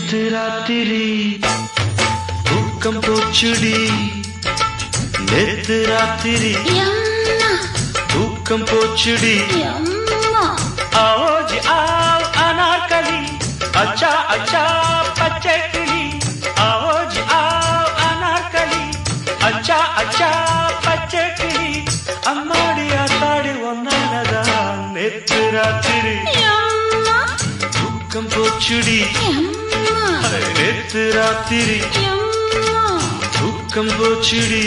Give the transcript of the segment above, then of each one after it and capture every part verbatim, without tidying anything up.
நேத்து ராத்திரி தூக்கம் போச்சுடி நேத்து ராத்திரி தூக்கம் போச்சுடி आओ आओ अनारकली अच्छा अच्छा पच्चे किली आओ जी आओ अनारकली अच्छा अच्छा पच्चे किली अम्माड़ी आताड़ी वन्नानदा नेत्तु रात्रि दुक्कम पोच्चुडी नेत्तु रात्रि दुक्कम पोच्चुडी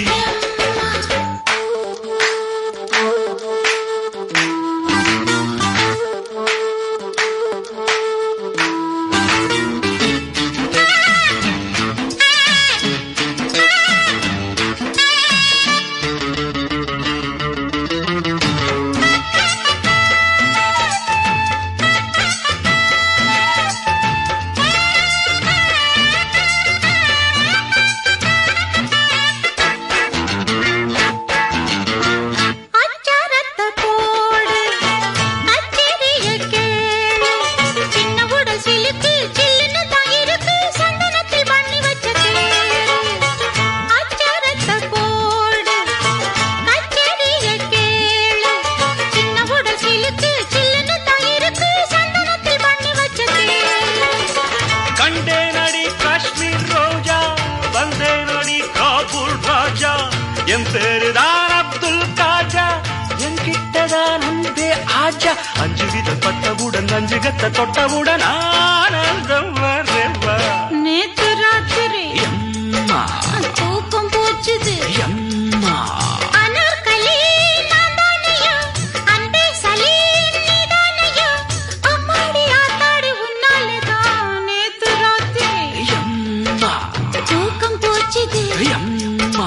என் பேருதான் அப்துல் காஜா என்கிட்டதான் அன்பே ஆஜா அஞ்சு வித பட்டவுடன் அஞ்சு கத்த தொட்டவுடன் ஆனந்தம் வரவா நேத்து ராத்திரி எம்மா தூக்கம் போச்சுது எம்மா அனார்கலி நான்தானையா அன்பே சலீம் நீதானையா அம்மாடி ஆத்தாடி உன்னாலதான் நேத்து ராத்திரி எம்மா தூக்கம் போச்சுது எம்மா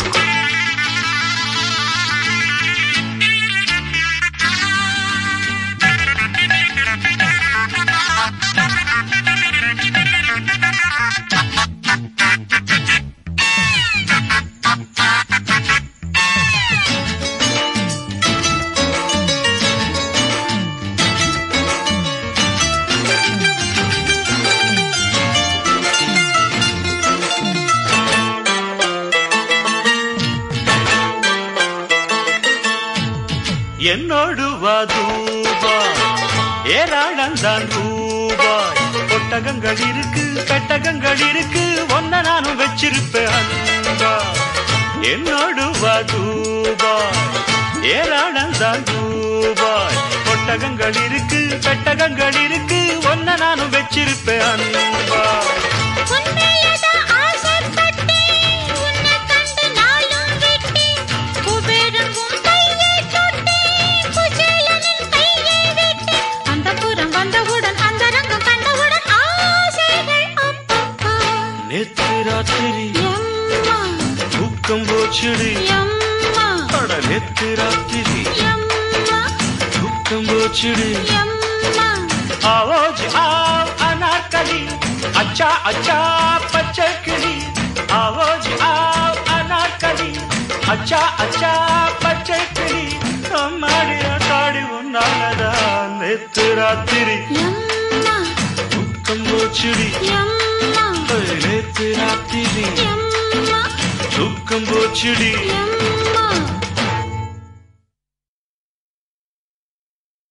என்னோடு வதூபா ஏராளந்தான் ரூபாய் ஒட்டகங்கள் இருக்கு கட்டகங்கள் இருக்கு ஒன்ன நானும் வச்சிருப்பேன் அன்பா என்னோடு வதூபா ஏராளந்தான் ரூபாய் ஒட்டகங்கள் இருக்கு கட்டகங்கள் இருக்கு ஒன்ன நானும் வச்சிருப்பேன் அன்பா நேத்து ராத்திரி தூக்கம் போச்சுடி அட நேத்து ராத்திரி தூக்கம் போச்சுடி आओ जी आओ अनारकली अच्छा अच्छा पच्चे किली आओ जी आओ अनारकली अच्छा अच्छा पच्चे किली हमारी आताड़ी उन्नानदा नेत्तु रात्रि தூக்கம் போச்சுடி நேத்து ராத்திரி தூக்கம் போச்சுடி